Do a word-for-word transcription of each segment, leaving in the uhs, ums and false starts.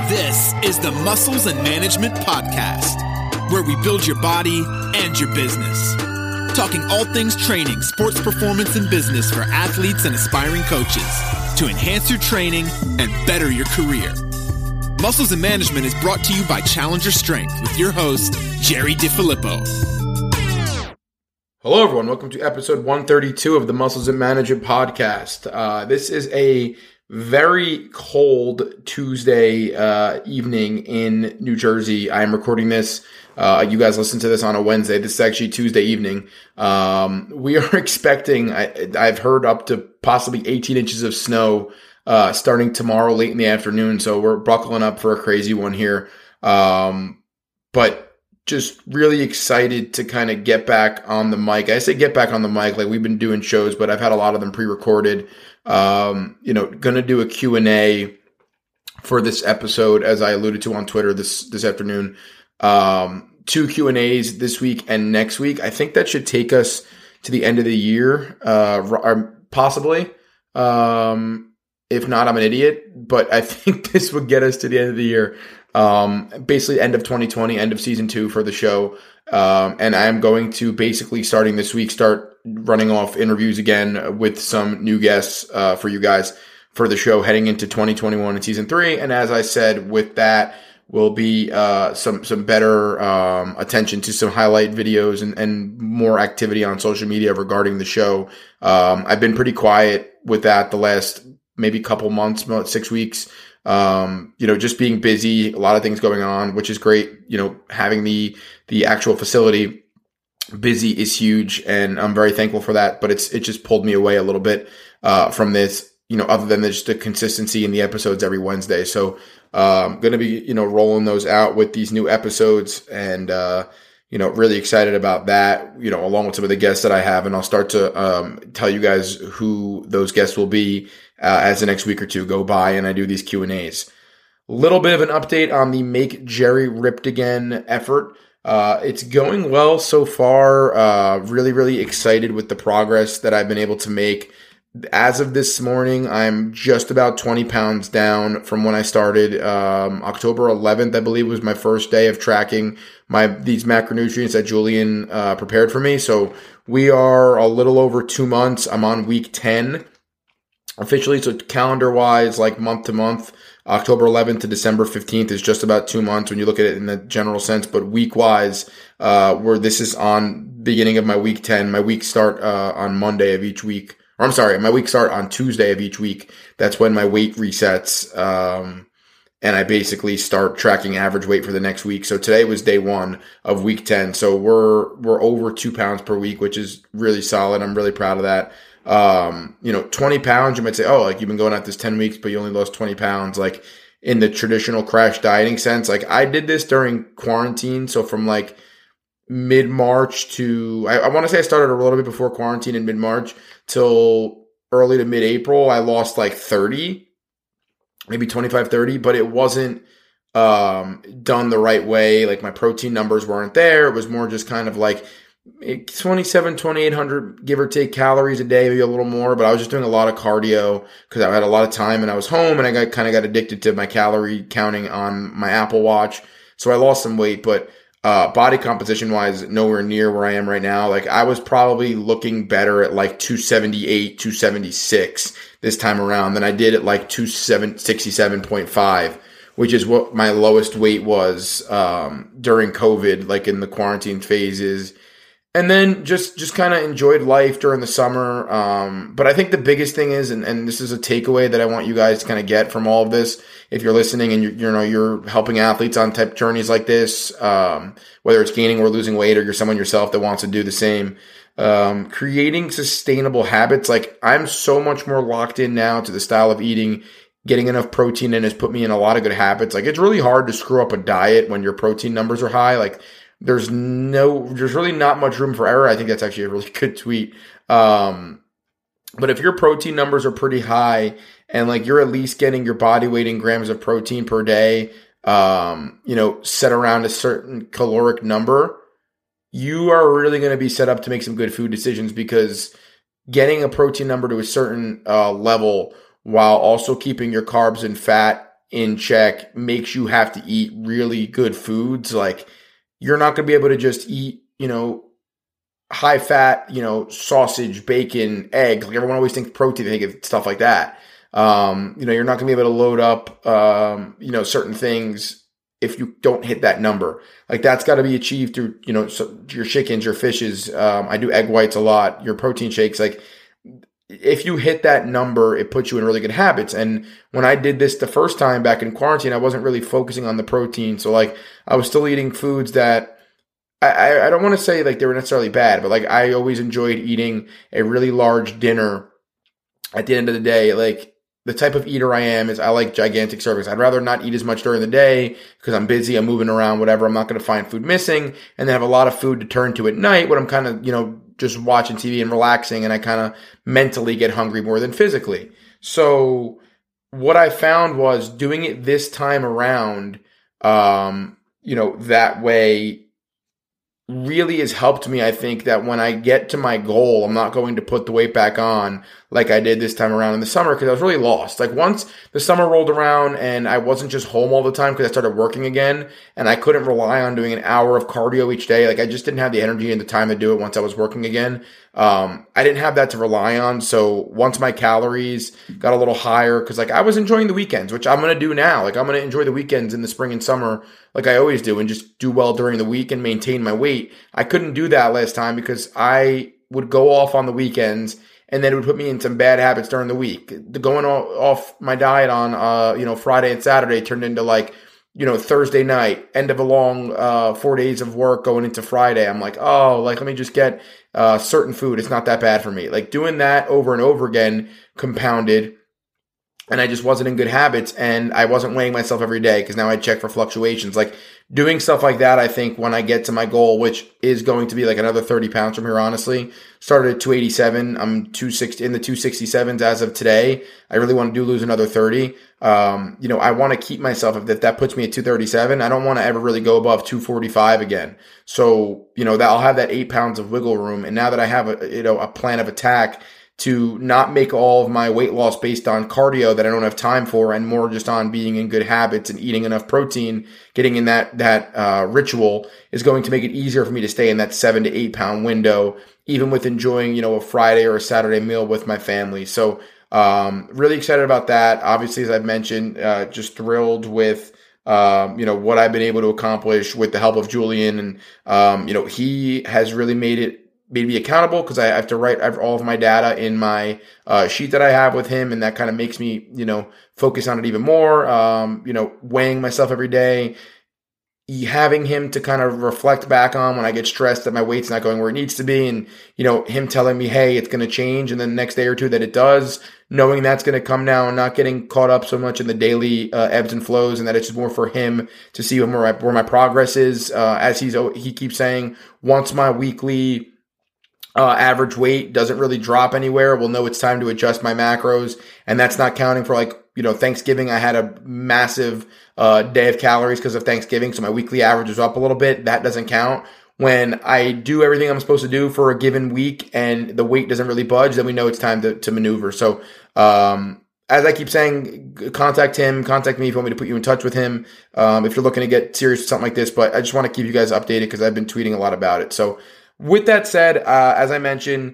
This is the Muscles and Management Podcast, where we build your body and your business. Talking all things training, sports performance, and business for athletes and aspiring coaches to enhance your training and better your career. Muscles and Management is brought to you by Challenger Strength with your host, Jerry DiFilippo. Hello, everyone. Welcome to episode one thirty-two of the Muscles and Management Podcast. Uh, this is a very cold Tuesday uh, evening in New Jersey. I am recording this. Uh, you guys listen to this on a Wednesday. This is actually Tuesday evening. Um, we are expecting, I, I've heard up to possibly eighteen inches of snow uh, starting tomorrow late in the afternoon. So we're buckling up for a crazy one here. Um, but just really excited to kind of get back on the mic. I say get back on the mic, like we've been doing shows, but I've had a lot of them pre-recorded. Um, you know, going to do a Q and A for this episode, as I alluded to on Twitter this, this afternoon. Um, two Q and A's this week and next week. I think that should take us to the end of the year, uh, or possibly. Um, if not, I'm an idiot, but I think this would get us to the end of the year. Um, basically end of twenty twenty, end of season two for the show. Um, and I am going to basically starting this week, start running off interviews again with some new guests, uh, for you guys for the show heading into twenty twenty-one and season three. And as I said, with that will be, uh, some, some better, um, attention to some highlight videos and, and more activity on social media regarding the show. Um, I've been pretty quiet with that the last maybe couple months, about six weeks. Um, you know, just being busy, a lot of things going on, which is great. You know, having the, the actual facility busy is huge, and I'm very thankful for that, but it's, it just pulled me away a little bit, uh, from this, you know, other than just the consistency in the episodes every Wednesday. So, um, going to be, you know, rolling those out with these new episodes, and, uh, you know, really excited about that, you know, along with some of the guests that I have, and I'll start to, um, tell you guys who those guests will be, Uh, as the next week or two go by and I do these Q and A's. Little bit of an update on the Make Jerry Ripped Again effort. Uh, it's going well so far. Uh, really, really excited with the progress that I've been able to make. As of this morning, I'm just about twenty pounds down from when I started. Um, October eleventh, I believe, was my first day of tracking my these macronutrients that Julian uh, prepared for me. So we are a little over two months. I'm on week ten. Officially, so calendar-wise, like month to month, October eleventh to December fifteenth is just about two months when you look at it in the general sense. But week-wise, uh, where this is on beginning of my week ten, my weeks start uh, on Monday of each week. Or I'm sorry, my weeks start on Tuesday of each week. That's when my weight resets, um, and I basically start tracking average weight for the next week. So today was day one of week ten. So we're we're over two pounds per week, which is really solid. I'm really proud of that. Um, you know, twenty pounds, you might say, oh, like you've been going at this ten weeks, but you only lost twenty pounds. Like in the traditional crash dieting sense, like I did this during quarantine. So from like mid-March to, I, I want to say I started a little bit before quarantine in mid-March till early to mid-April. I lost like thirty, maybe twenty-five, thirty, but it wasn't, um, done the right way. Like my protein numbers weren't there. It was more just kind of like twenty-seven, twenty-eight hundred, give or take calories a day, maybe a little more, but I was just doing a lot of cardio because I had a lot of time and I was home, and I got kind of got addicted to my calorie counting on my Apple Watch. So I lost some weight, but uh, body composition wise, nowhere near where I am right now. Like I was probably looking better at like two seventy-eight, two seventy-six this time around than I did at like two sixty-seven point five, which is what my lowest weight was um, during COVID, like in the quarantine phases. And then just, just kind of enjoyed life during the summer. Um, but I think the biggest thing is, and, and this is a takeaway that I want you guys to kind of get from all of this, if you're listening and you're, you know, you're helping athletes on type journeys like this, um, whether it's gaining or losing weight, or you're someone yourself that wants to do the same, um, creating sustainable habits. Like I'm so much more locked in now to the style of eating. Getting enough protein in has put me in a lot of good habits. Like it's really hard to screw up a diet when your protein numbers are high. Like, There's no, there's really not much room for error. I think that's actually a really good tweet. Um, but if your protein numbers are pretty high and like you're at least getting your body weight in grams of protein per day, um, you know, set around a certain caloric number, you are really going to be set up to make some good food decisions, because getting a protein number to a certain uh, level while also keeping your carbs and fat in check makes you have to eat really good foods. Like, you're not going to be able to just eat, you know, high fat, you know, sausage, bacon, eggs. Like, everyone always thinks protein, they think of stuff like that. Um, you know, you're not going to be able to load up, um, you know, certain things if you don't hit that number. Like, that's got to be achieved through, you know, so your chickens, your fishes. Um, I do egg whites a lot, your protein shakes. Like, if you hit that number, it puts you in really good habits. And when I did this the first time back in quarantine, I wasn't really focusing on the protein. So, like, I was still eating foods that I, I don't want to say like they were necessarily bad, but like, I always enjoyed eating a really large dinner at the end of the day. Like, the type of eater I am is I like gigantic servings. I'd rather not eat as much during the day because I'm busy, I'm moving around, whatever. I'm not going to find food missing, and then have a lot of food to turn to at night when I'm kind of, you know, just watching T V and relaxing, and I kind of mentally get hungry more than physically. So what I found was doing it this time around, um, you know, that way really has helped me. I think that when I get to my goal, I'm not going to put the weight back on like I did this time around in the summer, because I was really lost. Like, once the summer rolled around and I wasn't just home all the time because I started working again, and I couldn't rely on doing an hour of cardio each day. Like, I just didn't have the energy and the time to do it once I was working again. Um, I didn't have that to rely on. So once my calories got a little higher, because like I was enjoying the weekends, which I'm going to do now. Like, I'm going to enjoy the weekends in the spring and summer like I always do, and just do well during the week and maintain my weight. I couldn't do that last time because I would go off on the weekends, and then it would put me in some bad habits during the week. The going off my diet on, uh, you know, Friday and Saturday turned into like, you know, Thursday night, end of a long, uh, four days of work going into Friday. I'm like, oh, like, let me just get, uh, certain food. It's not that bad for me. Like, doing that over and over again compounded, and I just wasn't in good habits, and I wasn't weighing myself every day because now I check for fluctuations. Like, doing stuff like that, I think when I get to my goal, which is going to be like another thirty pounds from here, honestly, started at two eighty-seven. I'm two sixty in the two sixty-sevens as of today. I really want to do lose another thirty. Um, you know, I want to keep myself, if that, that puts me at two thirty-seven, I don't want to ever really go above two forty-five again. So, you know, that I'll have that eight pounds of wiggle room. And now that I have a, you know, a plan of attack to not make all of my weight loss based on cardio that I don't have time for, and more just on being in good habits and eating enough protein, getting in that, that, uh, ritual, is going to make it easier for me to stay in that seven to eight pound window, even with enjoying, you know, a Friday or a Saturday meal with my family. So, um, really excited about that. Obviously, as I've mentioned, uh, just thrilled with, um, you know, what I've been able to accomplish with the help of Julian. And, um, you know, he has really made it, made me accountable, because I have to write all of my data in my uh, sheet that I have with him, and that kind of makes me, you know, focus on it even more. Um, you know, weighing myself every day, having him to kind of reflect back on when I get stressed that my weight's not going where it needs to be, and, you know, him telling me, hey, it's going to change, and then the next day or two that it does, knowing that's going to come now, and not getting caught up so much in the daily uh, ebbs and flows, and that it's just more for him to see where my, where my progress is. Uh, as he's he keeps saying, once my weekly Uh, average weight doesn't really drop anywhere, we'll know it's time to adjust my macros. And that's not counting for, like, you know, Thanksgiving. I had a massive uh, day of calories because of Thanksgiving, so my weekly average is up a little bit. That doesn't count. When I do everything I'm supposed to do for a given week and the weight doesn't really budge, then we know it's time to, to maneuver. So, um, as I keep saying, contact him, contact me if you want me to put you in touch with him, um, if you're looking to get serious with something like this. But I just want to keep you guys updated because I've been tweeting a lot about it. So, with that said, uh, as I mentioned,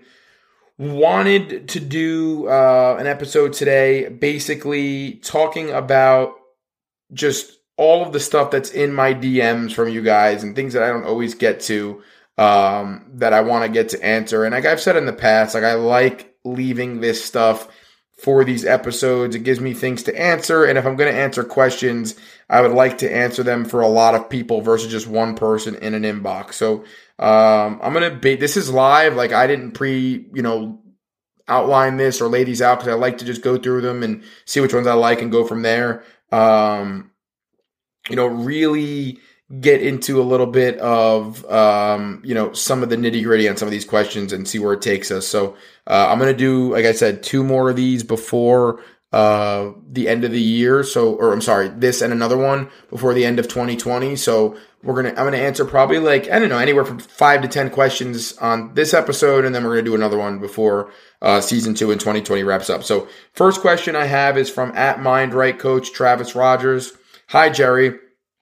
wanted to do uh, an episode today basically talking about just all of the stuff that's in my D Ms from you guys and things that I don't always get to, um, that I want to get to answer. And like I've said in the past, like, I like leaving this stuff for these episodes. It gives me things to answer. And if I'm going to answer questions, I would like to answer them for a lot of people versus just one person in an inbox. So, Um, I'm going to be, this is live. Like, I didn't pre, you know, outline this or lay these out, because I like to just go through them and see which ones I like and go from there. Um, you know, really get into a little bit of, um, you know, some of the nitty gritty on some of these questions and see where it takes us. So, uh, I'm going to do, like I said, two more of these before, uh, the end of the year. So, or I'm sorry, this and another one before the end of twenty twenty. So we're gonna I'm gonna answer probably like I don't know anywhere from five to ten questions on this episode, and then we're gonna do another one before uh, season two in twenty twenty wraps up. So first question I have is from at Mind Right Coach Travis Rogers. Hi Jerry.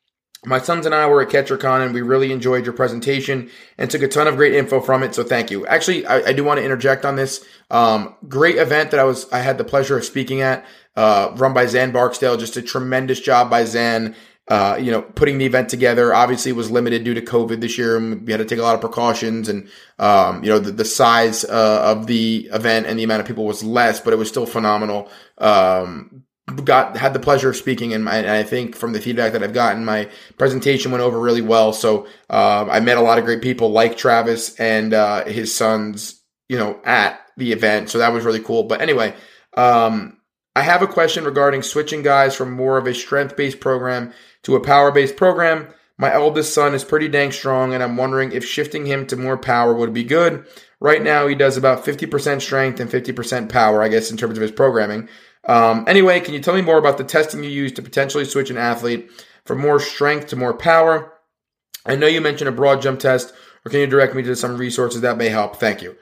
My sons and I were at KetcherCon and we really enjoyed your presentation and took a ton of great info from it. So thank you. Actually, I, I do want to interject on this. Um, great event that I was, I had the pleasure of speaking at, uh, run by Zan Barksdale. Just a tremendous job by Zan, uh, you know, putting the event together. Obviously it was limited due to COVID this year, and we had to take a lot of precautions, and, um, you know, the, the size, uh, of the event and the amount of people was less, but it was still phenomenal. Um, Got had the pleasure of speaking, and, my, and I think from the feedback that I've gotten, my presentation went over really well. So uh, I met a lot of great people like Travis and uh, his sons, you know, at the event. So that was really cool. But anyway, um, I have a question regarding switching guys from more of a strength-based program to a power-based program. My eldest son is pretty dang strong, and I'm wondering if shifting him to more power would be good. Right now, he does about fifty percent strength and fifty percent power, I guess, in terms of his programming. Um, anyway, can you tell me more about the testing you use to potentially switch an athlete from more strength to more power? I know you mentioned a broad jump test, or can you direct me to some resources that may help? Thank you.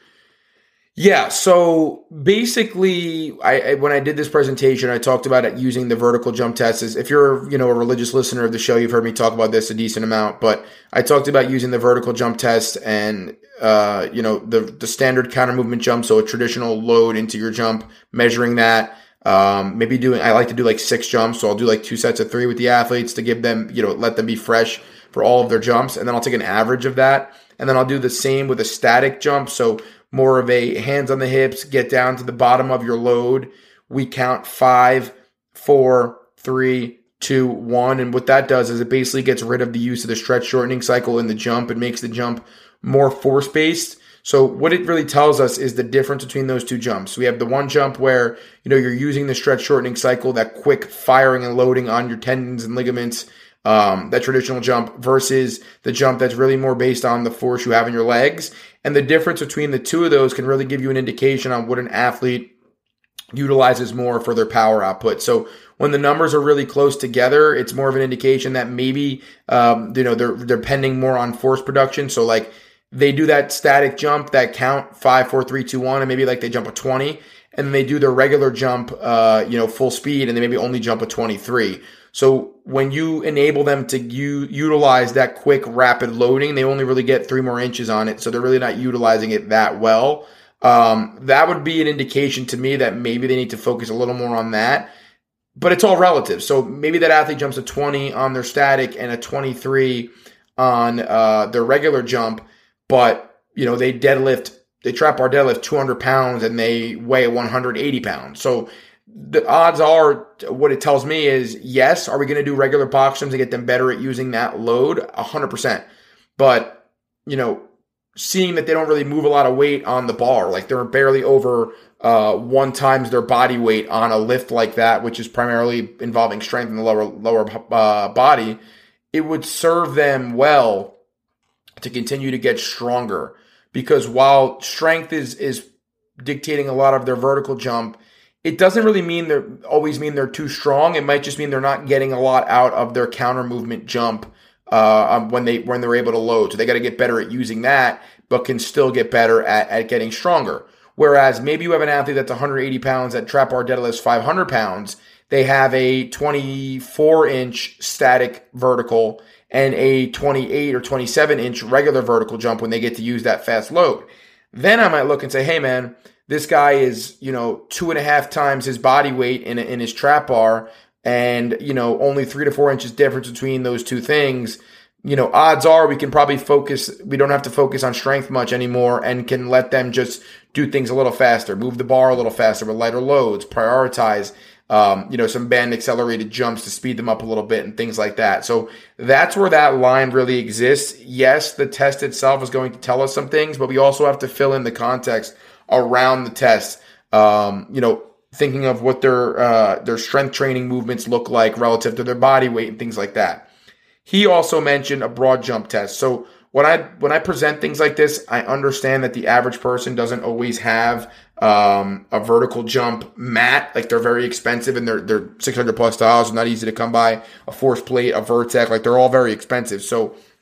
Yeah, so basically, I, I when I did this presentation, I talked about it using the vertical jump test. If you're, you know, a religious listener of the show, you've heard me talk about this a decent amount, but I talked about using the vertical jump test and, uh, you know, the, the standard counter movement jump, so a traditional load into your jump, measuring that. Um, maybe doing, I like to do like six jumps. So I'll do like two sets of three with the athletes to give them, you know, let them be fresh for all of their jumps. And then I'll take an average of that. And then I'll do the same with a static jump. So more of a hands on the hips, get down to the bottom of your load. We count five, four, three, two, one. And what that does is it basically gets rid of the use of the stretch shortening cycle in the jump. It makes the jump more force based. So what it really tells us is the difference between those two jumps. We have the one jump where, you know, you're using the stretch shortening cycle, that quick firing and loading on your tendons and ligaments, um, that traditional jump, versus the jump that's really more based on the force you have in your legs. And the difference between the two of those can really give you an indication on what an athlete utilizes more for their power output. So when the numbers are really close together, it's more of an indication that maybe, um, you know, they're, they're depending more on force production. So like, they do that static jump, that count five, four, three, two, one, and maybe like they jump a twenty, and then they do their regular jump, uh, you know, full speed, and they maybe only jump a twenty-three. So when you enable them to u- utilize that quick, rapid loading, they only really get three more inches on it, so they're really not utilizing it that well. Um, that would be an indication to me that maybe they need to focus a little more on that. But it's all relative. So maybe that athlete jumps a twenty on their static and a twenty-three on uh, their regular jump. But, you know, they deadlift, they trap bar deadlift two hundred pounds and they weigh one hundred eighty pounds. So the odds are, what it tells me is, yes, are we going to do regular box jumps to get them better at using that load? one hundred percent. But, you know, seeing that they don't really move a lot of weight on the bar, like they're barely over uh, one times their body weight on a lift like that, which is primarily involving strength in the lower, lower uh, body, it would serve them well to continue to get stronger, because while strength is is dictating a lot of their vertical jump, it doesn't really mean they're always mean they're too strong. It might just mean they're not getting a lot out of their counter movement jump uh, when they when they're able to load. So they got to get better at using that, but can still get better at, at getting stronger. Whereas maybe you have an athlete that's one hundred eighty pounds that trap bar deadlifts five hundred pounds. They have a twenty-four inch static vertical and a twenty-eight or twenty-seven inch regular vertical jump when they get to use that fast load. Then I might look and say, hey man, this guy is, you know, two and a half times his body weight in, in his trap bar, and, you know, only three to four inches difference between those two things. You know, odds are we can probably focus, we don't have to focus on strength much anymore and can let them just do things a little faster, move the bar a little faster with lighter loads, prioritize Um, you know, some band accelerated jumps to speed them up a little bit and things like that. So that's where that line really exists. Yes, the test itself is going to tell us some things, but we also have to fill in the context around the test. Um, you know, thinking of what their, uh, their strength training movements look like relative to their body weight and things like that. He also mentioned a broad jump test. So when I, when I present things like this, I understand that the average person doesn't always have Um, a vertical jump mat. Like, they're very expensive and they're, they're six hundred plus dollars. Not easy to come by. A force plate, a Vertec, like they're all very expensive. So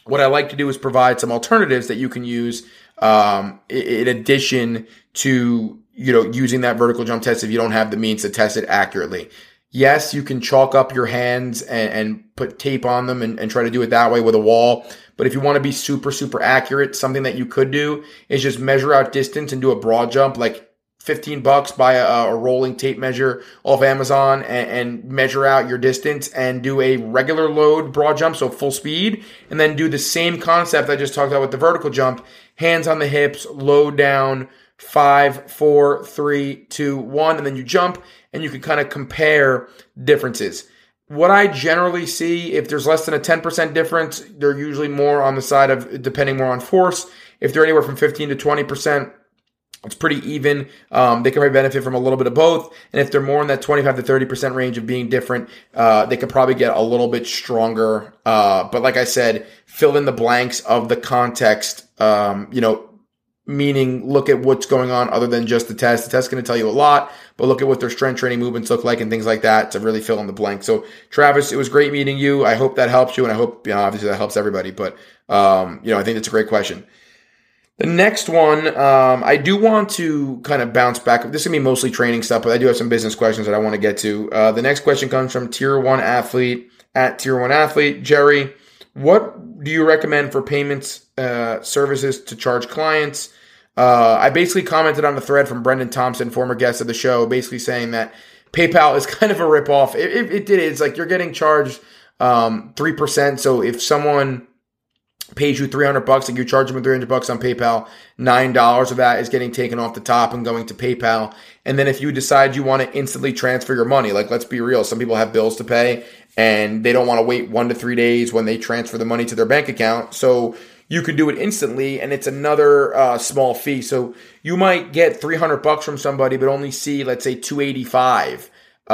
what I like to do is provide some alternatives that you can use um, in addition to, you know, using that vertical jump test if you don't have the means to test it accurately. Yes, you can chalk up your hands and, and put tape on them and, and try to do it that way with a wall. But if you want to be super, super accurate, something that you could do is just measure out distance and do a broad jump, like fifteen bucks, buy a, a rolling tape measure off Amazon and, and measure out your distance and do a regular load broad jump, so full speed, and then do the same concept I just talked about with the vertical jump, hands on the hips, load down, five, four, three, two, one, and then you jump, and you can kind of compare differences. What I generally see, if there's less than a ten percent difference, they're usually more on the side of depending more on force. If they're anywhere from fifteen to twenty percent, it's pretty even. Um, they can probably benefit from a little bit of both. And if they're more in that twenty-five to thirty percent range of being different, uh, they could probably get a little bit stronger. Uh, but like I said, fill in the blanks of the context, um, you know, meaning look at what's going on other than just the test. The test's going to tell you a lot, but look at what their strength training movements look like and things like that to really fill in the blank. So Travis, it was great meeting you. I hope that helps you, and I hope, you know, obviously that helps everybody, but, um, you know, I think that's a great question. The next one, um, I do want to kind of bounce back. This is going to be mostly training stuff, but I do have some business questions that I want to get to. Uh, the next question comes from Tier one Athlete at Tier one Athlete. Jerry, what do you recommend for payments uh, services to charge clients? Uh, I basically commented on the thread from Brendan Thompson, former guest of the show, basically saying that PayPal is kind of a ripoff. It, it, it did. It's like you're getting charged um, three percent. So if someone pays you three hundred bucks and you charge them three hundred bucks on PayPal, nine dollars of that is getting taken off the top and going to PayPal. And then if you decide you want to instantly transfer your money, like let's be real, some people have bills to pay and they don't want to wait one to three days when they transfer the money to their bank account. So you can do it instantly and it's another uh, small fee. So you might get three hundred bucks from somebody, but only see, let's say two eighty-five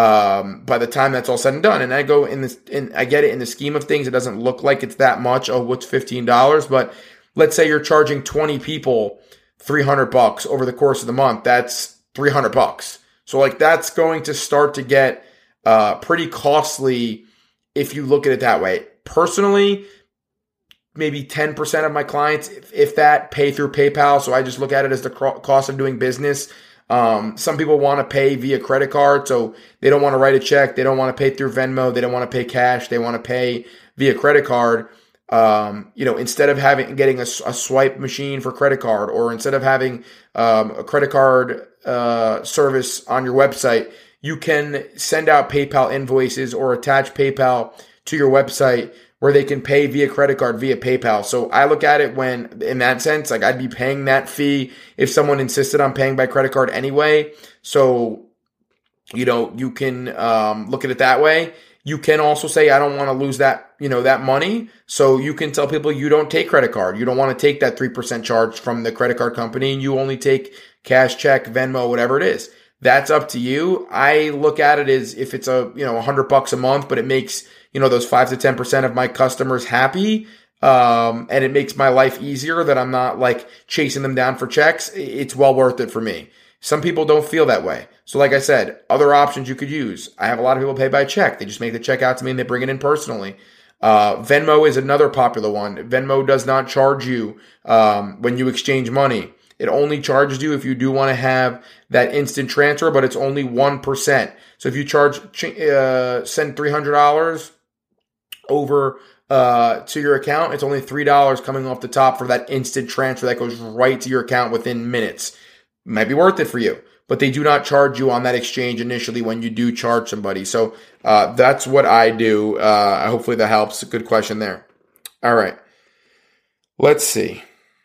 um, by the time that's all said and done. And I go in this, and I get it in the scheme of things. It doesn't look like it's that much. Oh, what's fifteen dollars? But let's say you're charging twenty people three hundred bucks over the course of the month. That's three hundred bucks. So like that's going to start to get uh, pretty costly if you look at it that way. Personally, maybe ten percent of my clients, if, if that, pay through PayPal. So I just look at it as the cost of doing business. Um, some people want to pay via credit card, so they don't want to write a check. They don't want to pay through Venmo. They don't want to pay cash. They want to pay via credit card. Um, you know, instead of having getting a, a swipe machine for credit card, or instead of having um, a credit card uh, service on your website, you can send out PayPal invoices or attach PayPal to your website where they can pay via credit card, via PayPal. So I look at it when, in that sense, like I'd be paying that fee if someone insisted on paying by credit card anyway. So, you know, you can um, look at it that way. You can also say, I don't want to lose that, you know, that money. So you can tell people you don't take credit card. You don't want to take that three percent charge from the credit card company, and you only take cash, check, Venmo, whatever it is. That's up to you. I look at it as if it's a, you know, a hundred bucks a month, but it makes, you know, those five to ten percent of my customers happy. Um, and it makes my life easier that I'm not like chasing them down for checks. It's well worth it for me. Some people don't feel that way. So like I said, other options you could use. I have a lot of people pay by check. They just make the check out to me and they bring it in personally. Uh, Venmo is another popular one. Venmo does not charge you, um, when you exchange money. It only charges you if you do want to have that instant transfer, but it's only one percent. So if you charge, uh, send three hundred dollars over uh, to your account, it's only three dollars coming off the top for that instant transfer that goes right to your account within minutes. Might be worth it for you, but they do not charge you on that exchange initially when you do charge somebody. So uh, that's what I do. Uh, hopefully that helps. Good question there. All right. Let's see.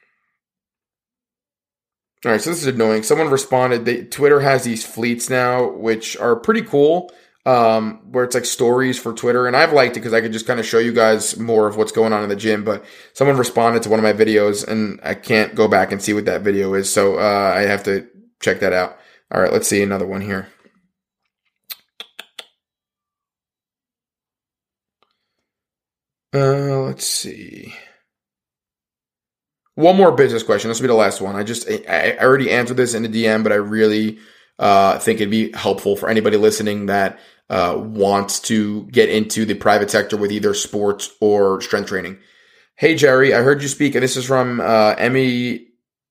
All right, so this is annoying. Someone responded. They, Twitter has these fleets now, which are pretty cool, um, where it's like stories for Twitter. And I've liked it because I could just kind of show you guys more of what's going on in the gym. But someone responded to one of my videos, and I can't go back and see what that video is. So uh, I have to check that out. All right, let's see another one here. Uh, let's see. One more business question. This will be the last one. I just, I already answered this in the D M, but I really uh, think it'd be helpful for anybody listening that uh, wants to get into the private sector with either sports or strength training. Hey, Jerry, I heard you speak, and this is from uh, Emmy.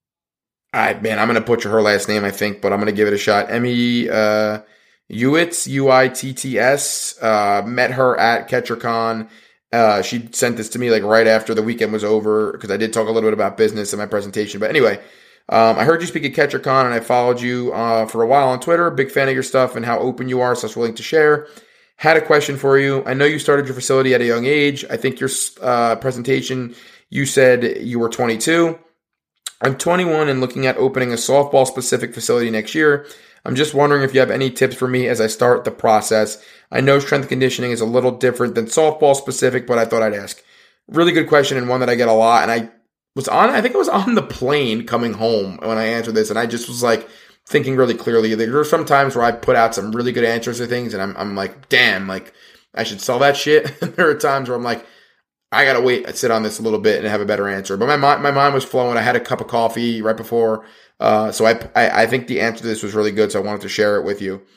I, man, I'm going to butcher her last name, I think, but I'm going to give it a shot. Emmy uh, Uitt's, U I T T S. Uh, met her at KetcherCon. Uh, she sent this to me like right after the weekend was over because I did talk a little bit about business in my presentation. But anyway, um, I heard you speak at KetcherCon, and I followed you uh, for a while on Twitter. Big fan of your stuff and how open you are, so I was willing to share. Had a question for you. I know you started your facility at a young age. I think your uh, presentation, you said you were twenty-two. I'm twenty-one and looking at opening a softball-specific facility next year. I'm just wondering if you have any tips for me as I start the process. I know strength conditioning is a little different than softball-specific, but I thought I'd ask. Really good question and one that I get a lot. And I was on, I think I was on the plane coming home when I answered this, and I just was like thinking really clearly. There are some times where I put out some really good answers to things, and I'm, I'm like, damn, like I should sell that shit. There are times where I'm like, I gotta wait, I'd sit on this a little bit and have a better answer. But my mind, my mind was flowing. I had a cup of coffee right before, uh, so I, I, I think the answer to this was really good. So I wanted to share it with you.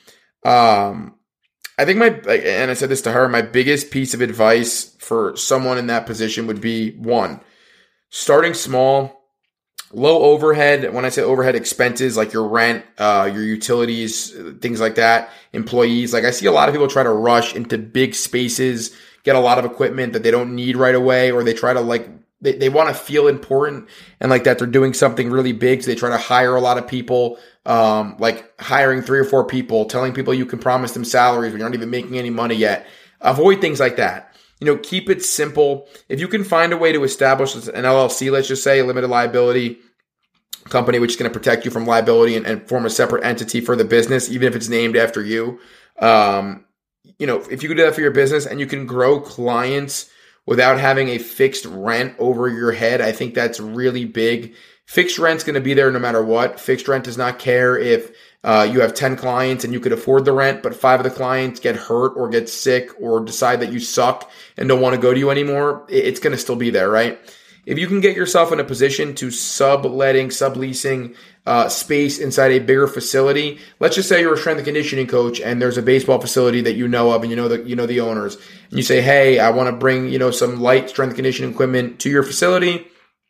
Um, I think my, and I said this to her, my biggest piece of advice for someone in that position would be one, starting small, low overhead. When I say overhead, expenses like your rent, uh, your utilities, things like that, employees. Like I see a lot of people try to rush into big spaces, get a lot of equipment that they don't need right away, or they try to like, they, they want to feel important and like that they're doing something really big. So they try to hire a lot of people, um, like hiring three or four people, telling people you can promise them salaries when you're not even making any money yet. Avoid things like that. You know, keep it simple. If you can find a way to establish an L L C, let's just say a limited liability company, which is going to protect you from liability and, and form a separate entity for the business, even if it's named after you. Um, you know, if you can do that for your business and you can grow clients without having a fixed rent over your head, I think that's really big. Fixed rent's going to be there no matter what. Fixed rent does not care if uh, you have ten clients and you could afford the rent, but five of the clients get hurt or get sick or decide that you suck and don't want to go to you anymore. It's going to still be there, right? If you can get yourself in a position to subletting, subleasing uh, space inside a bigger facility, let's just say you're a strength and conditioning coach and there's a baseball facility that you know of and you know the you know the owners, and you say, hey, I want to bring you know some light strength and conditioning equipment to your facility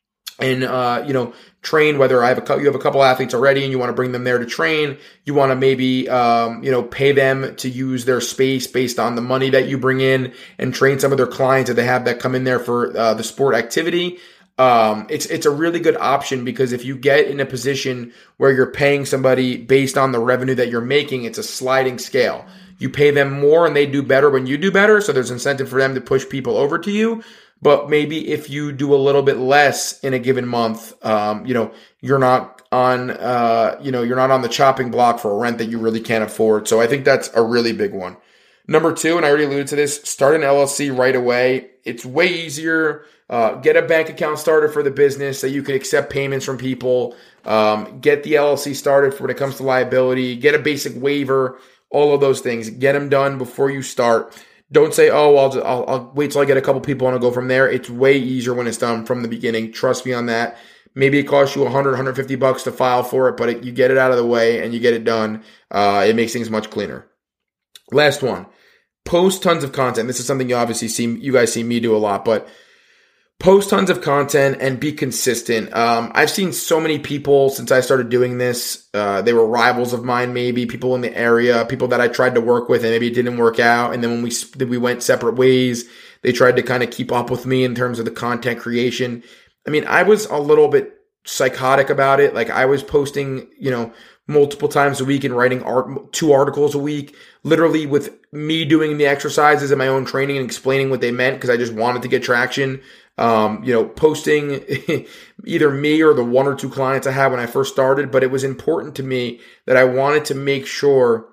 and uh, you know train. Whether I have a you have a couple athletes already and you want to bring them there to train, you want to maybe um, you know pay them to use their space based on the money that you bring in and train some of their clients that they have that come in there for uh, the sport activity. Um, it's it's a really good option because if you get in a position where you're paying somebody based on the revenue that you're making, it's a sliding scale. You pay them more and they do better when you do better, so there's incentive for them to push people over to you. But maybe if you do a little bit less in a given month, um, you know, you're not on, uh, you know, you're not on the chopping block for a rent that you really can't afford. So I think that's a really big one. Number two, and I already alluded to this, start an L L C right away. It's way easier. Uh, get a bank account started for the business so you can accept payments from people. Um, get the L L C started for when it comes to liability. Get a basic waiver. All of those things. Get them done before you start. Don't say, oh, I'll, just, I'll, I'll wait till I get a couple people and I'll go from there. It's way easier when it's done from the beginning. Trust me on that. Maybe it costs you one hundred, one hundred fifty bucks to file for it, but it, you get it out of the way and you get it done. Uh, it makes things much cleaner. Last one. Post tons of content. This is something you obviously see, you guys see me do a lot, but post tons of content and be consistent. Um, I've seen so many people since I started doing this. Uh, they were rivals of mine, maybe people in the area, people that I tried to work with and maybe it didn't work out. And then when we, we went separate ways, they tried to kind of keep up with me in terms of the content creation. I mean, I was a little bit psychotic about it. Like I was posting, you know, multiple times a week and writing art, two articles a week, literally with me doing the exercises in my own training and explaining what they meant because I just wanted to get traction. Um, you know, posting either me or the one or two clients I had when I first started, but it was important to me that I wanted to make sure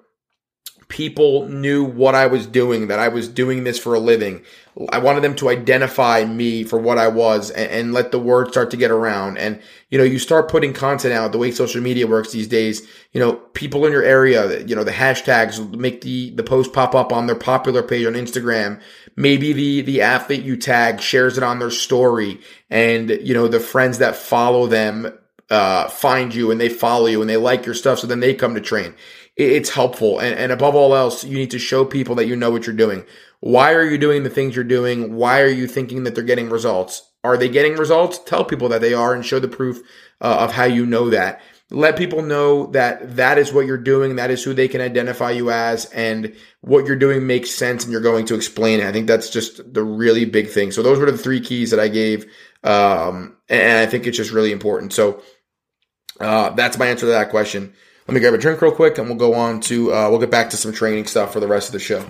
people knew what I was doing, that I was doing this for a living. I wanted them to identify me for what I was and, and let the word start to get around. And, you know, you start putting content out the way social media works these days, you know, people in your area, you know, the hashtags make the, the post pop up on their popular page on Instagram. Maybe the, the athlete you tag shares it on their story and, you know, the friends that follow them, uh, find you and they follow you and they like your stuff. So then they come to train. It's helpful. And, and above all else, you need to show people that you know what you're doing. Why are you doing the things you're doing? Why are you thinking that they're getting results? Are they getting results? Tell people that they are and show the proof uh, of how you know that. Let people know that that is what you're doing. That is who they can identify you as, and what you're doing makes sense, and you're going to explain it. I think that's just the really big thing. So those were the three keys that I gave, um, and I think it's just really important. So uh, that's my answer to that question. Let me grab a drink real quick, and we'll go on to uh, we'll get back to some training stuff for the rest of the show.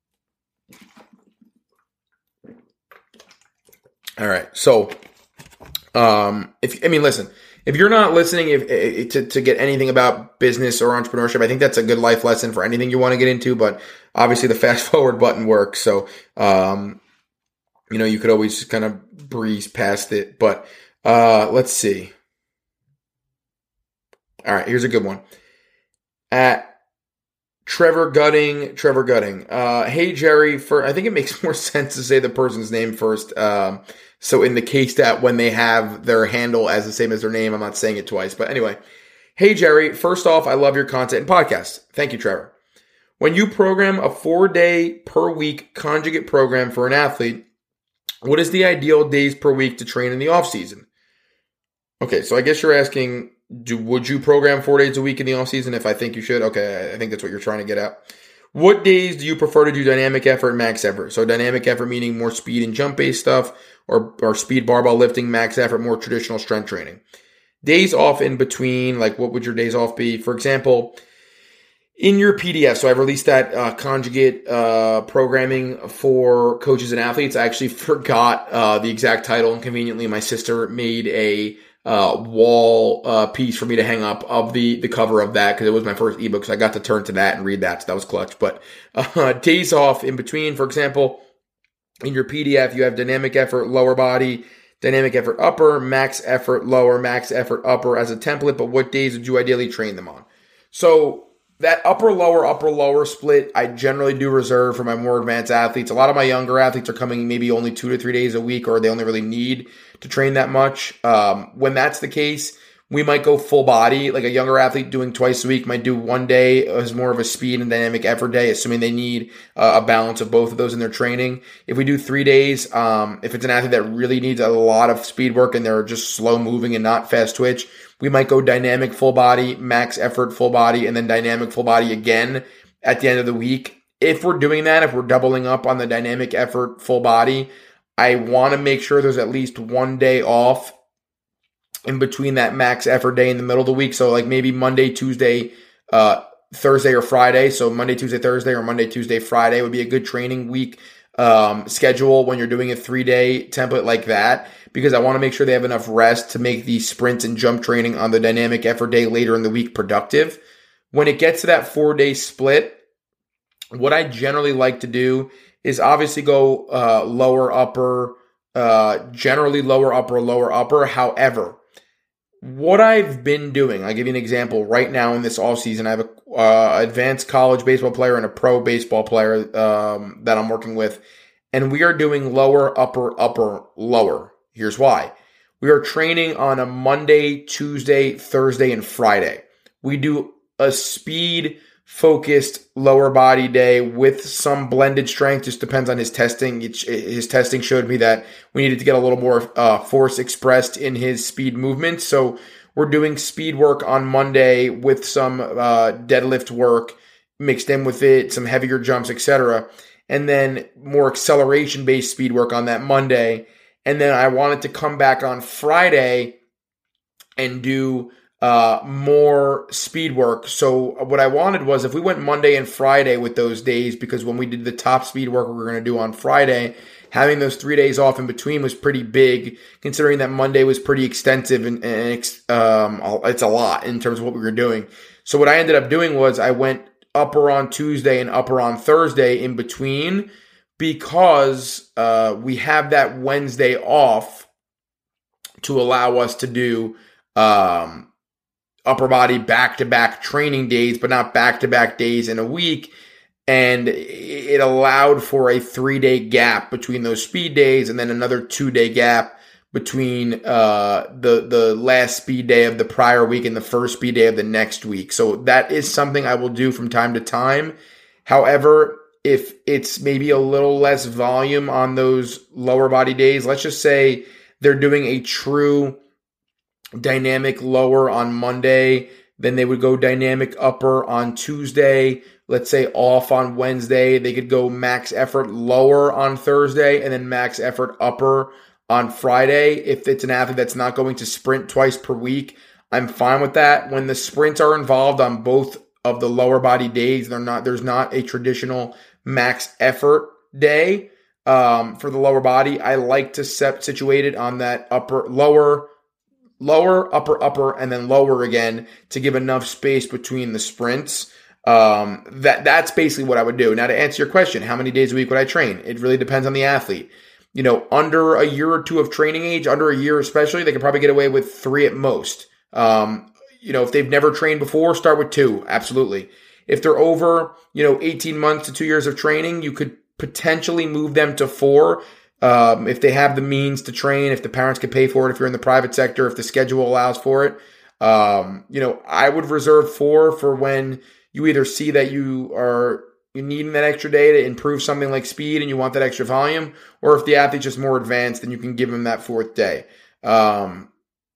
All right. So, um, if I mean, listen. If you're not listening if, if, to, to get anything about business or entrepreneurship, I think that's a good life lesson for anything you want to get into. But obviously, the fast forward button works. So, um, you know, you could always kind of breeze past it. But uh, let's see. All right, here's a good one. At Trevor Gutting, Trevor Gutting. Uh, hey, Jerry, for I think it makes more sense to say the person's name first. Um, so in the case that when they have their handle as the same as their name, I'm not saying it twice. But anyway, hey, Jerry, first off, I love your content and podcast. Thank you, Trevor. When you program a four-day per week conjugate program for an athlete, what is the ideal days per week to train in the off-season? Okay, so I guess you're asking, do would you program four days a week in the off-season if I think you should? Okay, I think that's what you're trying to get at. What days do you prefer to do dynamic effort and max effort? So dynamic effort meaning more speed and jump-based stuff, or, or speed barbell lifting, max effort, more traditional strength training. Days off in between, like what would your days off be? For example, in your P D F, so I've released that uh, conjugate uh, programming for coaches and athletes. I actually forgot uh, the exact title, and conveniently my sister made a uh, wall uh, piece for me to hang up of the, the cover of that because it was my first ebook, so I got to turn to that and read that, so that was clutch. But uh, days off in between, for example, in your P D F, you have dynamic effort, lower body, dynamic effort upper, max effort lower, max effort upper as a template, but what days would you ideally train them on? So that upper lower, upper lower split, I generally do reserve for my more advanced athletes. A lot of my younger athletes are coming maybe only two to three days a week, or they only really need to train that much. Um, when that's the case, we might go full body. Like a younger athlete doing twice a week might do one day as more of a speed and dynamic effort day, assuming they need uh, a balance of both of those in their training. If we do three days, um, if it's an athlete that really needs a lot of speed work and they're just slow moving and not fast twitch, we might go dynamic full body, max effort full body, and then dynamic full body again at the end of the week. If we're doing that, if we're doubling up on the dynamic effort full body, I want to make sure there's at least one day off in between that max effort day in the middle of the week. So like maybe Monday, Tuesday, uh, Thursday or Friday. So Monday, Tuesday, Thursday, or Monday, Tuesday, Friday would be a good training week um, schedule when you're doing a three-day template like that, because I want to make sure they have enough rest to make the sprint and jump training on the dynamic effort day later in the week productive. When it gets to that four-day split, what I generally like to do is obviously go uh, lower, upper, uh, generally lower, upper, lower, upper. However, what I've been doing, I'll give you an example. Right now in this offseason, I have an uh, advanced college baseball player and a pro baseball player um, that I'm working with, and we are doing lower, upper, upper, lower. Here's why. We are training on a Monday, Tuesday, Thursday, and Friday. We do a speed-focused lower body day with some blended strength. Just depends on his testing. It, his testing showed me that we needed to get a little more uh, force expressed in his speed movement. So we're doing speed work on Monday with some uh, deadlift work mixed in with it, some heavier jumps, et cetera. And then more acceleration-based speed work on that Monday. And then I wanted to come back on Friday and do uh, more speed work. So what I wanted was if we went Monday and Friday with those days, because when we did the top speed work we were going to do on Friday, having those three days off in between was pretty big, considering that Monday was pretty extensive and, and um, it's a lot in terms of what we were doing. So what I ended up doing was I went upper on Tuesday and upper on Thursday in between, because uh, we have that Wednesday off to allow us to do um, upper body back-to-back training days, but not back-to-back days in a week. And it allowed for a three-day gap between those speed days and then another two-day gap between uh, the, the last speed day of the prior week and the first speed day of the next week. So that is something I will do from time to time. However, if it's maybe a little less volume on those lower body days, let's just say they're doing a true dynamic lower on Monday, then they would go dynamic upper on Tuesday, let's say off on Wednesday. They could go max effort lower on Thursday and then max effort upper on Friday. If it's an athlete that's not going to sprint twice per week, I'm fine with that. When the sprints are involved on both of the lower body days, they're not, there's not a traditional max effort day um, for the lower body. I like to set situate it on that upper, lower, lower, upper, upper, and then lower again to give enough space between the sprints. Um, that that's basically what I would do. Now, to answer your question, how many days a week would I train? It really depends on the athlete. You know, under a year or two of training age, under a year especially, they could probably get away with three at most. Um, you know, if they've never trained before, start with two. Absolutely. If they're over, you know, eighteen months to two years of training, you could potentially move them to four. Um, if they have the means to train, if the parents can pay for it, if you're in the private sector, if the schedule allows for it. Um, you know, I would reserve four for when you either see that you are you needing that extra day to improve something like speed and you want that extra volume, or if the athlete's just more advanced, then you can give them that fourth day. Um,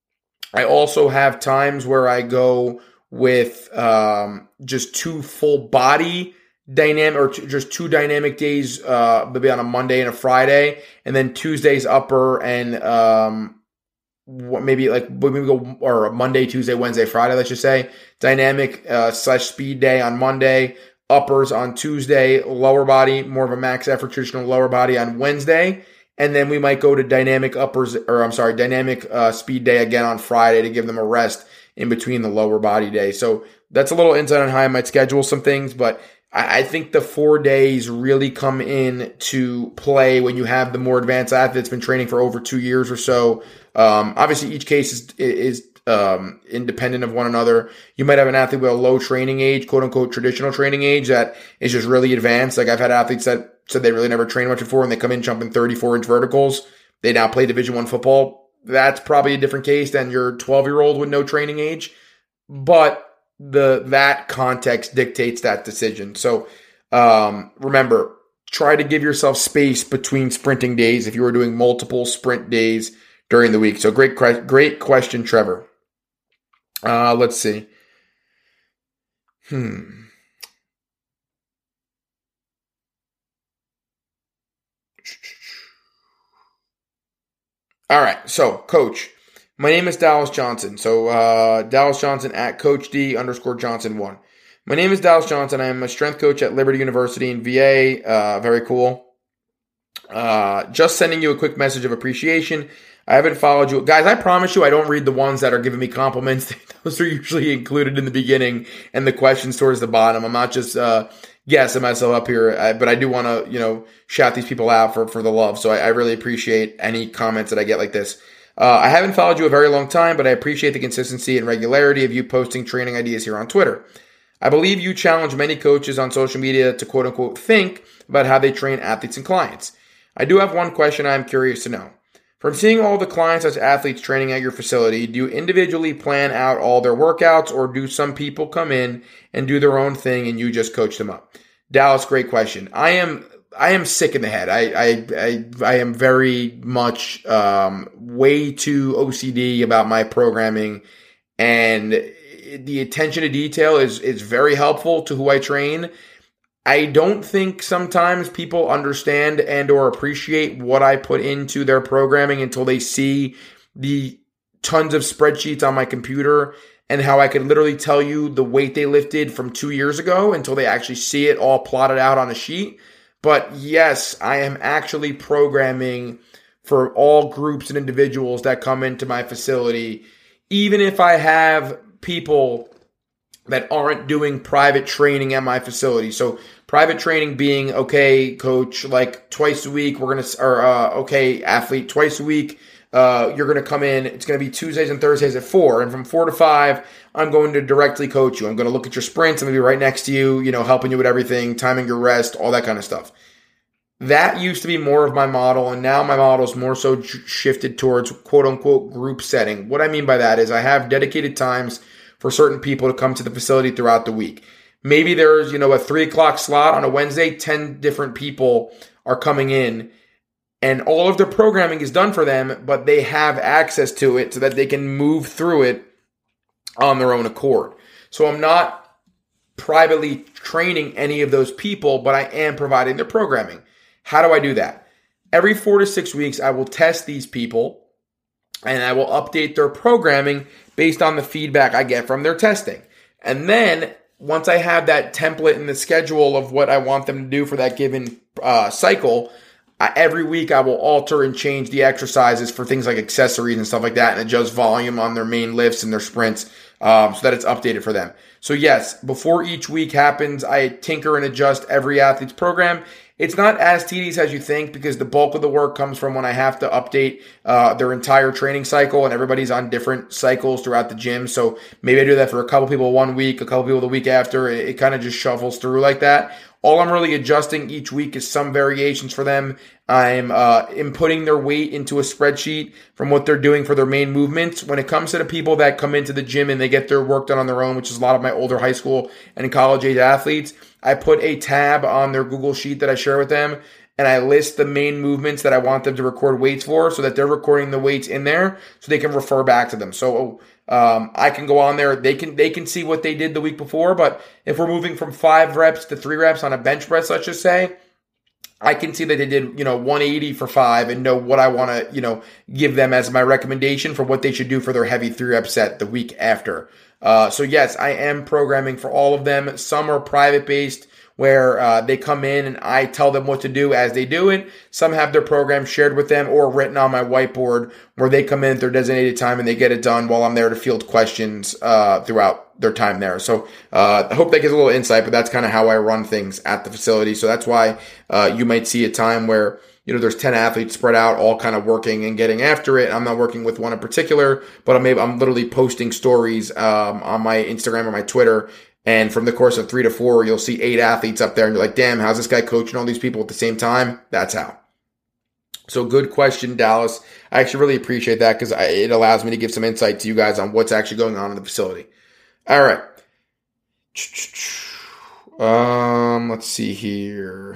I also have times where I go with um, just two full body dynamic, or t- just two dynamic days, uh, maybe on a Monday and a Friday, and then Tuesdays upper and um, what maybe like maybe we go or Monday, Tuesday, Wednesday, Friday. Let's just say dynamic uh, slash speed day on Monday, uppers on Tuesday, lower body, more of a max effort traditional lower body on Wednesday. And then we might go to dynamic uppers, or I'm sorry, dynamic uh, speed day again on Friday to give them a rest in between the lower body day. So that's a little insight on how I might schedule some things, but I, I think the four days really come in to play when you have the more advanced athlete that's been training for over two years or so. Um, obviously, each case is is um, independent of one another. You might have an athlete with a low training age, quote unquote traditional training age, that is just really advanced. Like I've had athletes that said they really never trained much before, and they come in jumping thirty-four inch verticals. They now play Division One football. That's probably a different case than your twelve year old with no training age, but the that context dictates that decision. So um, remember, try to give yourself space between sprinting days if you are doing multiple sprint days during the week. So great, great question, Trevor. Uh, let's see. Hmm. All right. So, Coach, my name is Dallas Johnson. So, uh, Dallas Johnson at Coach D underscore Johnson one. My name is Dallas Johnson. I am a strength coach at Liberty University in V A. Uh, very cool. Uh, just sending you a quick message of appreciation. I haven't followed you. Guys, I promise you I don't read the ones that are giving me compliments. Those are usually included in the beginning and the questions towards the bottom. I'm not just uh, gassing myself up here, I, but I do want to, you know, shout these people out for, for the love. So I, I really appreciate any comments that I get like this. Uh, I haven't followed you a very long time, but I appreciate the consistency and regularity of you posting training ideas here on Twitter. I believe you challenge many coaches on social media to quote unquote think about how they train athletes and clients. I do have one question I'm curious to know. From seeing all the clients as athletes training at your facility, do you individually plan out all their workouts, or do some people come in and do their own thing and you just coach them up? Dallas, great question. I am I am sick in the head. I I I, I am very much um, way too O C D about my programming, and the attention to detail is is very helpful to who I train. I don't think sometimes people understand and or appreciate what I put into their programming until they see the tons of spreadsheets on my computer and how I could literally tell you the weight they lifted from two years ago until they actually see it all plotted out on a sheet. But yes, I am actually programming for all groups and individuals that come into my facility, even if I have people that aren't doing private training at my facility. So private training being, okay, coach, like twice a week, we're going to, or uh, okay, athlete, twice a week, uh, you're going to come in. It's going to be Tuesdays and Thursdays at four. And from four to five, I'm going to directly coach you. I'm going to look at your sprints. I'm going to be right next to you, you know, helping you with everything, timing your rest, all that kind of stuff. That used to be more of my model, and now my model is more so shifted towards quote unquote group setting. What I mean by that is I have dedicated times for certain people to come to the facility throughout the week. Maybe there's, you know, a three o'clock slot on a Wednesday, ten different people are coming in, and all of their programming is done for them, but they have access to it so that they can move through it on their own accord. So I'm not privately training any of those people, but I am providing their programming. How do I do that? Every four to six weeks, I will test these people and I will update their programming based on the feedback I get from their testing. And then once I have that template in the schedule of what I want them to do for that given uh, cycle, I, every week I will alter and change the exercises for things like accessories and stuff like that and adjust volume on their main lifts and their sprints um, so that it's updated for them. So yes, before each week happens, I tinker and adjust every athlete's program. It's not as tedious as you think because the bulk of the work comes from when I have to update uh, their entire training cycle, and everybody's on different cycles throughout the gym. So maybe I do that for a couple people one week, a couple people the week after. It, it kind of just shuffles through like that. All I'm really adjusting each week is some variations for them. I'm uh, inputting their weight into a spreadsheet from what they're doing for their main movements. When it comes to the people that come into the gym and they get their work done on their own, which is a lot of my older high school and college age athletes, I put a tab on their Google Sheet that I share with them, and I list the main movements that I want them to record weights for so that they're recording the weights in there so they can refer back to them. So um, I can go on there. They can they can see what they did the week before, but if we're moving from five reps to three reps on a bench press, let's just say, I can see that they did, you know, one eighty for five and know what I want to, you know, give them as my recommendation for what they should do for their heavy three rep set the week after. Uh, so yes, I am programming for all of them. Some are private based where uh, they come in and I tell them what to do as they do it. Some have their program shared with them or written on my whiteboard where they come in at their designated time and they get it done while I'm there to field questions uh, throughout their time there. So uh, I hope that gives a little insight, but that's kind of how I run things at the facility. So that's why uh, you might see a time where, you know, there's ten athletes spread out, all kind of working and getting after it. I'm not working with one in particular, but I'm, I'm literally posting stories um, on my Instagram or my Twitter. And from the course of three to four, you'll see eight athletes up there and you're like, damn, how's this guy coaching all these people at the same time? That's how. So good question, Dallas. I actually really appreciate that because it allows me to give some insight to you guys on what's actually going on in the facility. All right. Um, let's see here.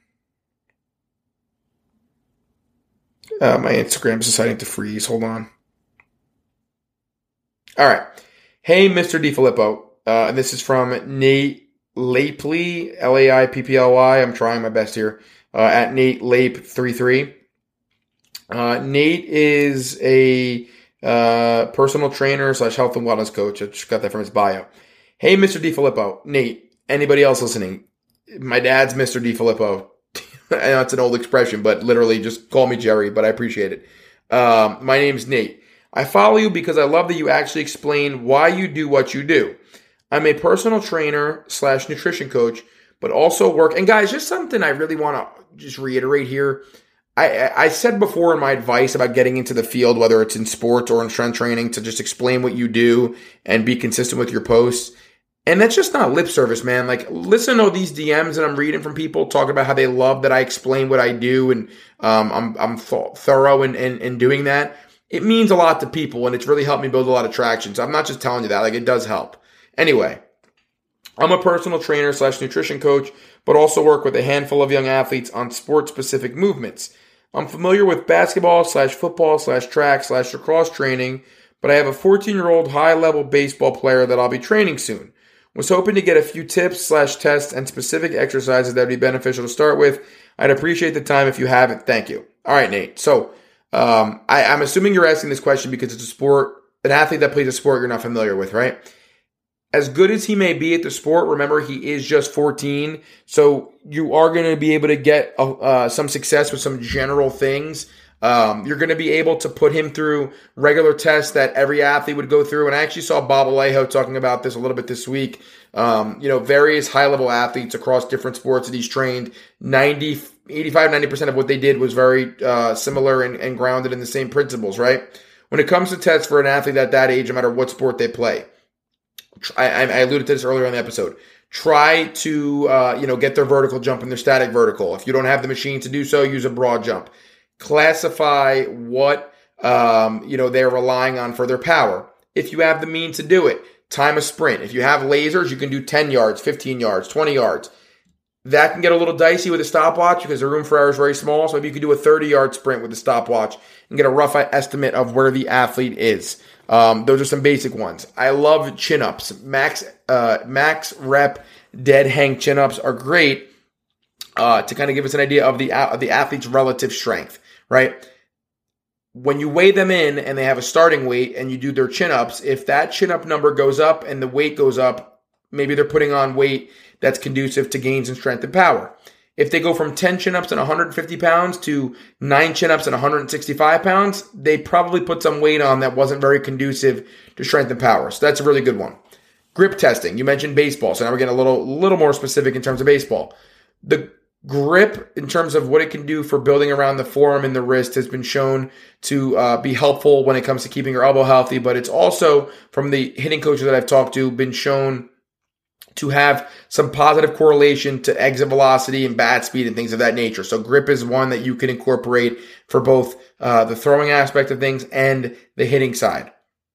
Uh, my Instagram is deciding to freeze. Hold on. All right. Hey, Mister DiFilippo. Uh, and this is from Nate Lapely, L A I P P L Y. I'm trying my best here. Uh, at Nate Lape thirty-three. Uh, Nate is a uh, personal trainer slash health and wellness coach. I just got that from his bio. Hey, Mister DiFilippo. Nate, anybody else listening? My dad's Mister DiFilippo. I know it's an old expression, but literally just call me Jerry, but I appreciate it. Um, my name's Nate. I follow you because I love that you actually explain why you do what you do. I'm a personal trainer slash nutrition coach, but also work. And guys, just something I really want to just reiterate here. I, I said before in my advice about getting into the field, whether it's in sports or in strength training, to just explain what you do and be consistent with your posts. And that's just not lip service, man. Like, listen to these D Ms that I'm reading from people talking about how they love that I explain what I do and um, I'm I'm th- thorough in, in, in doing that. It means a lot to people, and it's really helped me build a lot of traction. So I'm not just telling you that. Like, it does help. Anyway, I'm a personal trainer slash nutrition coach, but also work with a handful of young athletes on sport-specific movements. I'm familiar with basketball slash football slash track slash lacrosse training, but I have a fourteen-year-old high-level baseball player that I'll be training soon. Was hoping to get a few tips slash tests and specific exercises that would be beneficial to start with. I'd appreciate the time if you have it. Thank you. All right, Nate. So um, I, I'm assuming you're asking this question because it's a sport, an athlete that plays a sport you're not familiar with, right? As good as he may be at the sport, remember he is just fourteen, so you are going to be able to get uh, some success with some general things. Um, you're going to be able to put him through regular tests that every athlete would go through. And I actually saw Bob Alejo talking about this a little bit this week. Um, you know, various high-level athletes across different sports that he's trained, ninety, eighty-five, ninety percent of what they did was very uh, similar and, and grounded in the same principles, right? When it comes to tests for an athlete at that age, no matter what sport they play, I, I alluded to this earlier in the episode. Try to, uh, you know, get their vertical jump and their static vertical. If you don't have the machine to do so, use a broad jump. Classify what, um, you know, they're relying on for their power. If you have the means to do it, time a sprint. If you have lasers, you can do ten yards, fifteen yards, twenty yards. That can get a little dicey with a stopwatch because the room for error is very small. So maybe you could do a thirty-yard sprint with the stopwatch and get a rough estimate of where the athlete is. Um, those are some basic ones. I love chin-ups. Max uh, max rep dead hang chin-ups are great uh, to kind of give us an idea of the of the athlete's relative strength, right? When you weigh them in and they have a starting weight and you do their chin-ups, if that chin-up number goes up and the weight goes up, maybe they're putting on weight that's conducive to gains in strength and power. If they go from ten chin-ups and one hundred fifty pounds to nine chin-ups and one hundred sixty-five pounds, they probably put some weight on that wasn't very conducive to strength and power. So that's a really good one. Grip testing. You mentioned baseball, so now we're getting a little, little more specific in terms of baseball. The grip, in terms of what it can do for building around the forearm and the wrist, has been shown to uh, be helpful when it comes to keeping your elbow healthy, but it's also, from the hitting coaches that I've talked to, been shown to have some positive correlation to exit velocity and bat speed and things of that nature. So grip is one that you can incorporate for both uh, the throwing aspect of things and the hitting side.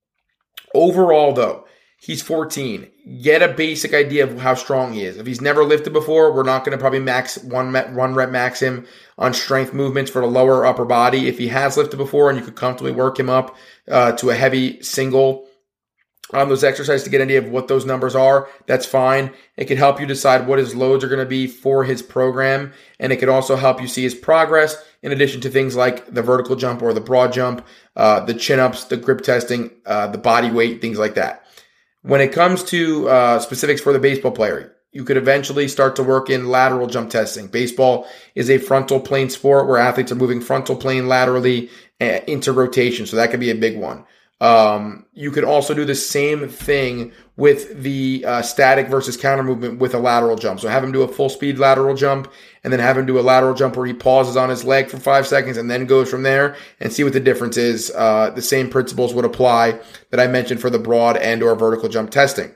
Overall, though, he's fourteen. Get a basic idea of how strong he is. If he's never lifted before, we're not going to probably max one, one rep max him on strength movements for the lower upper body. If he has lifted before and you could comfortably work him up uh, to a heavy single on those exercises to get an idea of what those numbers are, that's fine. It can help you decide what his loads are going to be for his program, and it can also help you see his progress in addition to things like the vertical jump or the broad jump, uh, the chin-ups, the grip testing, uh, the body weight, things like that. When it comes to uh, specifics for the baseball player, you could eventually start to work in lateral jump testing. Baseball is a frontal plane sport where athletes are moving frontal plane laterally uh, into rotation, so that could be a big one. Um, you could also do the same thing with the uh, static versus counter movement with a lateral jump. So have him do a full speed lateral jump and then have him do a lateral jump where he pauses on his leg for five seconds and then goes from there and see what the difference is. Uh, the same principles would apply that I mentioned for the broad and or vertical jump testing.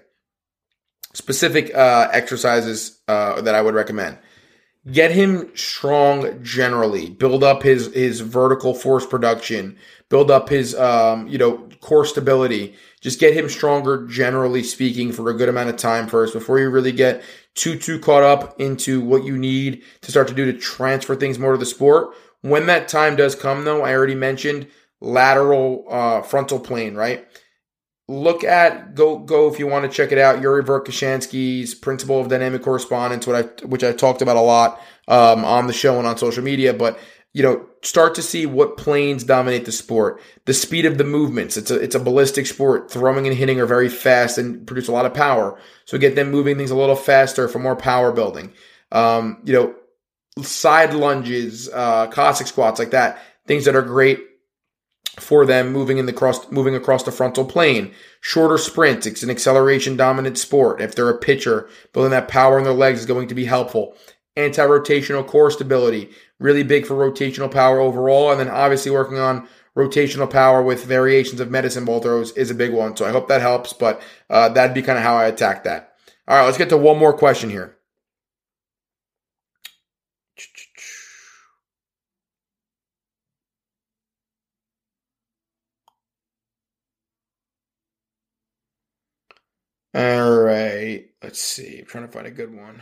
Specific uh, exercises uh, that I would recommend. Get him strong generally. Build up his his vertical force production. Build up his um, you know core stability. Just get him stronger generally speaking for a good amount of time first before you really get too too caught up into what you need to start to do to transfer things more to the sport. When that time does come, though, I already mentioned lateral uh, frontal plane, right? Look at, go, go if you want to check it out, Yuri Verkhoshansky's Principle of Dynamic Correspondence, what I, which I've talked about a lot um, on the show and on social media. But, you know, start to see what planes dominate the sport. The speed of the movements. It's a, it's a ballistic sport. Throwing and hitting are very fast and produce a lot of power. So get them moving things a little faster for more power building. Um, you know, side lunges, uh, Cossack squats, like that. Things that are great for them moving in the cross, moving across the frontal plane. Shorter sprints. It's an acceleration dominant sport. If they're a pitcher, building that power in their legs is going to be helpful. Anti-rotational core stability. Really big for rotational power overall. And then obviously working on rotational power with variations of medicine ball throws is a big one. So I hope that helps, but uh, that'd be kind of how I attack that. All right, let's get to one more question here. All right, let's see. I'm trying to find a good one.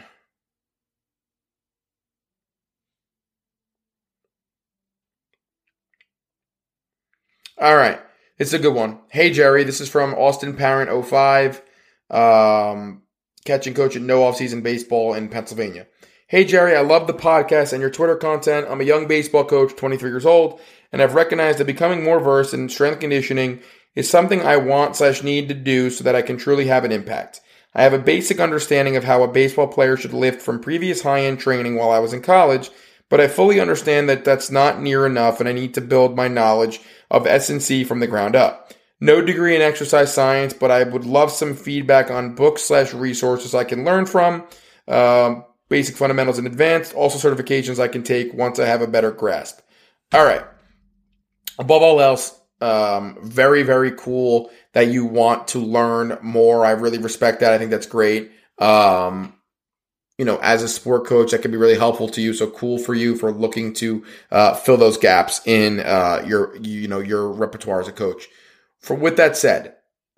All right, it's a good one. Hey, Jerry, this is from Austin Parent oh five, um, catching coach at No Offseason Baseball in Pennsylvania. Hey, Jerry, I love the podcast and your Twitter content. I'm a young baseball coach, twenty-three years old, and I've recognized that becoming more versed in strength conditioning is something I want slash need to do so that I can truly have an impact. I have a basic understanding of how a baseball player should lift from previous high-end training while I was in college, but I fully understand that that's not near enough and I need to build my knowledge of S and C from the ground up. No degree in exercise science, but I would love some feedback on books slash resources I can learn from, um, basic fundamentals and advanced, also certifications I can take once I have a better grasp. All right. Above all else, Um, very, very cool that you want to learn more. I really respect that. I think that's great. Um, you know, as a sport coach, that can be really helpful to you. So cool for you for looking to uh, fill those gaps in uh, your, you know, your repertoire as a coach. For with that said,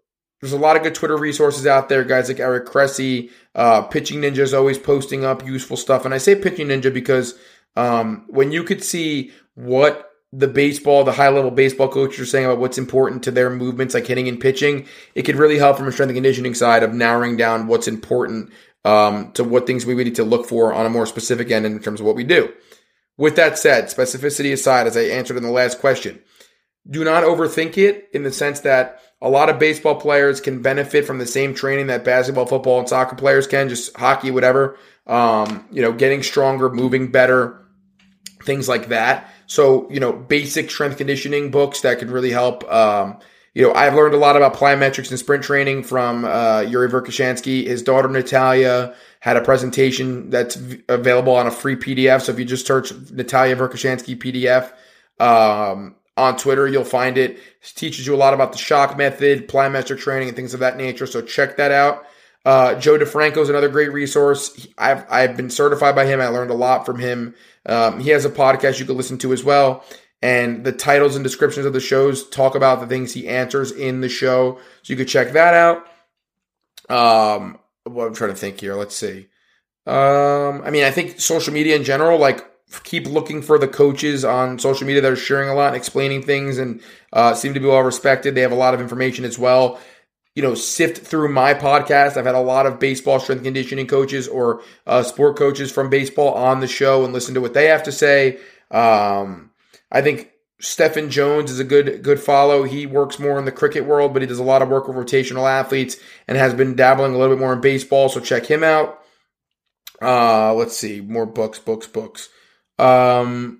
there's a lot of good Twitter resources out there. Guys like Eric Cressy, uh, Pitching Ninja is always posting up useful stuff. And I say Pitching Ninja because um, when you could see what the baseball, the high-level baseball coaches are saying about what's important to their movements, like hitting and pitching, it could really help from a strength and conditioning side of narrowing down what's important um, to what things we need to look for on a more specific end in terms of what we do. With that said, specificity aside, as I answered in the last question, do not overthink it in the sense that a lot of baseball players can benefit from the same training that basketball, football, and soccer players can, just hockey, whatever, um, you know, getting stronger, moving better, things like that. So, you know, basic strength conditioning books that could really help. Um, you know, I've learned a lot about plyometrics and sprint training from uh, Yuri Verkhoshansky. His daughter, Natalia, had a presentation that's v- available on a free P D F. So if you just search Natalia Verkhoshansky P D F um, on Twitter, you'll find it. It teaches you a lot about the shock method, plyometric training, and things of that nature. So check that out. Uh, Joe DeFranco is another great resource. I've I've been certified by him. I learned a lot from him. Um, he has a podcast you can listen to as well. And the titles and descriptions of the shows talk about the things he answers in the show. So you could check that out. Um, well, I'm trying to think here. Let's see. Um, I mean, I think social media in general, like keep looking for the coaches on social media that are sharing a lot and explaining things and uh, seem to be well respected. They have a lot of information as well. You know, sift through my podcast. I've had a lot of baseball strength and conditioning coaches or uh, sport coaches from baseball on the show and listen to what they have to say. Um, I think Stephen Jones is a good good follow. He works more in the cricket world, but he does a lot of work with rotational athletes and has been dabbling a little bit more in baseball, so check him out. Uh, let's see, more books, books, books. Um,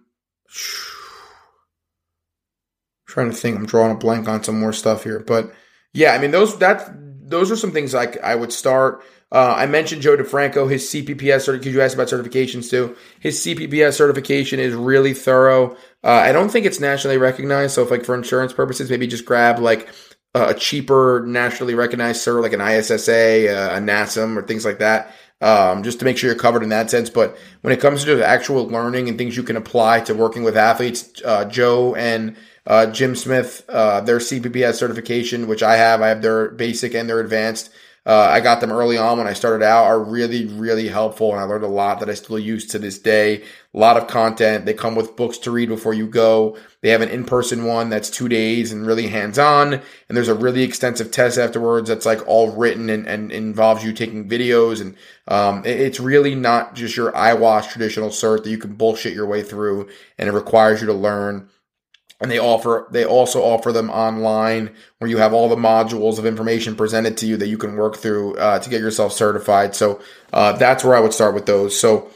trying to think. I'm drawing a blank on some more stuff here, but yeah, I mean, those that those are some things like I would start. Uh, I mentioned Joe DeFranco, his C P P S certification, because you asked about certifications too. His C P P S certification is really thorough. Uh, I don't think it's nationally recognized, so if like for insurance purposes, maybe just grab like a cheaper nationally recognized cert, like an I S S A, a NASM, or things like that, um, just to make sure you're covered in that sense. But when it comes to actual learning and things you can apply to working with athletes, uh, Joe and Uh, Jim Smith, uh, their C P P S certification, which I have, I have their basic and their advanced. Uh, I got them early on when I started out, are really, really helpful. And I learned a lot that I still use to this day. A lot of content. They come with books to read before you go. They have an in-person one that's two days and really hands-on. And there's a really extensive test afterwards that's like all written and, and involves you taking videos. And um, it, it's really not just your eyewash traditional cert that you can bullshit your way through, and it requires you to learn. And they offer, they also offer them online where you have all the modules of information presented to you that you can work through uh, to get yourself certified. So uh, that's where I would start with those. So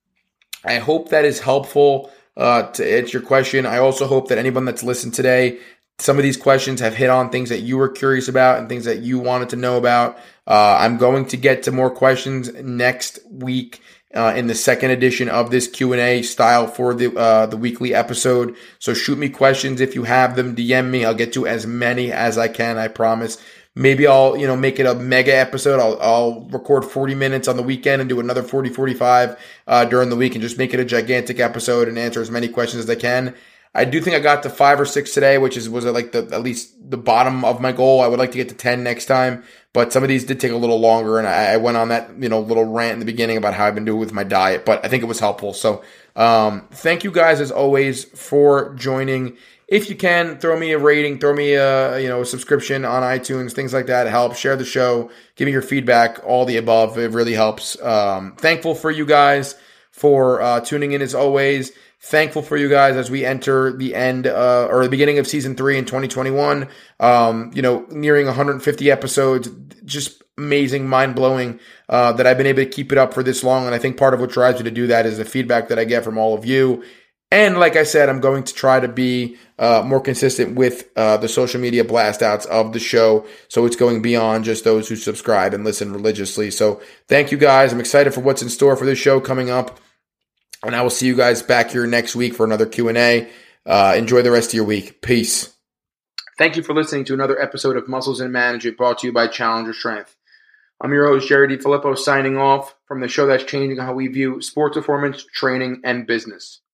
I hope that is helpful uh, to answer your question. I also hope that anyone that's listened today, some of these questions have hit on things that you were curious about and things that you wanted to know about. Uh, I'm going to get to more questions next week. Uh, in the second edition of this Q and A style for the uh, the weekly episode. So shoot me questions if you have them. D M me. I'll get to as many as I can, I promise. Maybe I'll, you know, make it a mega episode. I'll, I'll record forty minutes on the weekend and do another forty, forty-five uh, during the week and just make it a gigantic episode and answer as many questions as I can. I do think I got to five or six today, which is was like the at least the bottom of my goal. I would like to get to ten next time, but some of these did take a little longer, and I, I went on that you know little rant in the beginning about how I've been doing with my diet, but I think it was helpful. So um, thank you guys as always for joining. If you can, throw me a rating, throw me a you know a subscription on iTunes, things like that. Help share the show, give me your feedback, all the above. It really helps. Um, thankful for you guys for uh, tuning in as always. Thankful for you guys as we enter the end uh, or the beginning of season three in twenty twenty-one. Um, you know, nearing one hundred fifty episodes. Just amazing, mind blowing uh, that I've been able to keep it up for this long. And I think part of what drives me to do that is the feedback that I get from all of you. And like I said, I'm going to try to be uh, more consistent with uh, the social media blast outs of the show. So it's going beyond just those who subscribe and listen religiously. So thank you guys. I'm excited for what's in store for this show coming up. And I will see you guys back here next week for another Q and A. Uh, enjoy the rest of your week. Peace. Thank you for listening to another episode of Muscles and Management brought to you by Challenger Strength. I'm your host, Jerry DiFilippo, signing off from the show that's changing how we view sports performance, training, and business.